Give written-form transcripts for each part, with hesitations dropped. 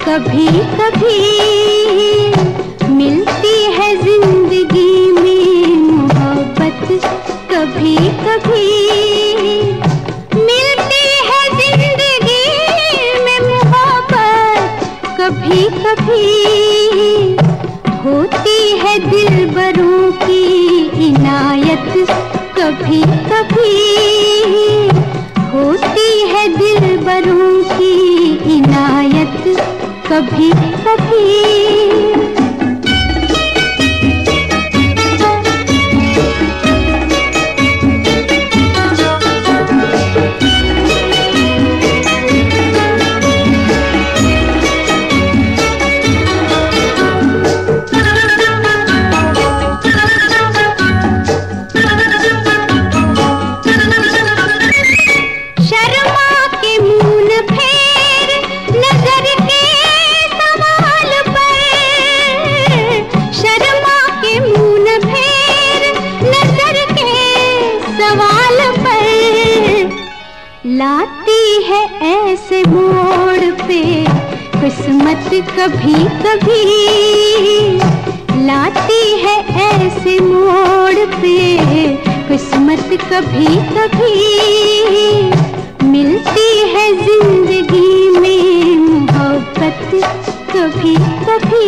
कभी कभी मिलती है जिंदगी में मोहब्बत, कभी कभी मिलती है जिंदगी में मोहब्बत, कभी कभी होती है दिलबरों की इनायत, कभी कभी होती है दिलबरों की इनायत, कभी कभी। लाती है ऐसे मोड़ पे किस्मत, कभी कभी लाती है ऐसे मोड़ पे किस्मत, कभी कभी मिलती है जिंदगी में मोहब्बत, कभी कभी।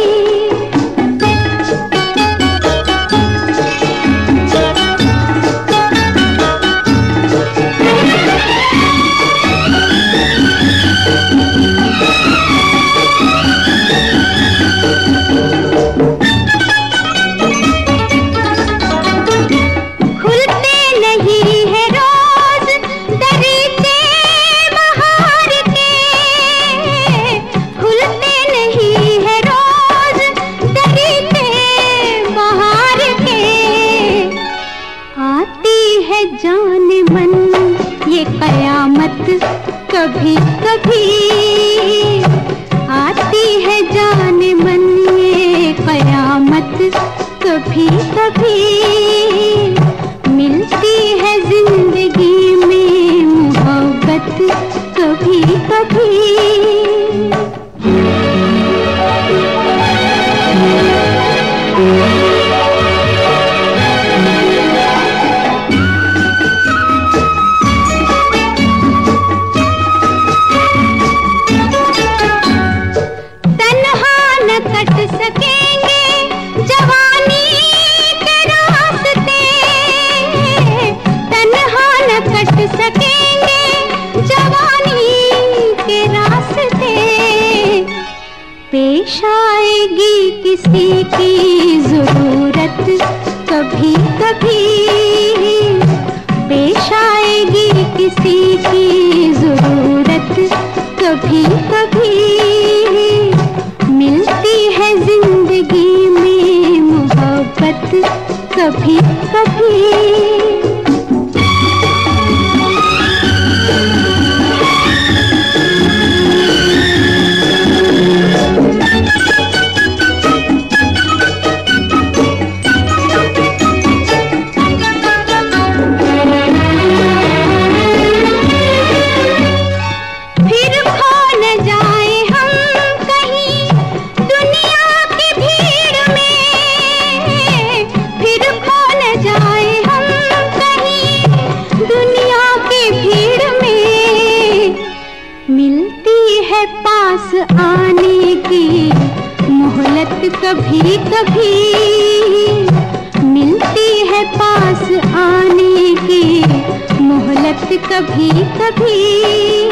जाने मन ये कयामत, कभी कभी आती है जाने मन ये कयामत, कभी कभी मिलती है जिंदगी में मोहब्बत, कभी कभी। पेश आएगी किसी की जरूरत, कभी कभी पेश आएगी किसी की जरूरत, कभी कभी मिलती है जिंदगी में मोहब्बत, कभी कभी। पास आने की मोहलत, कभी कभी मिलती है पास आने की मोहलत, कभी कभी।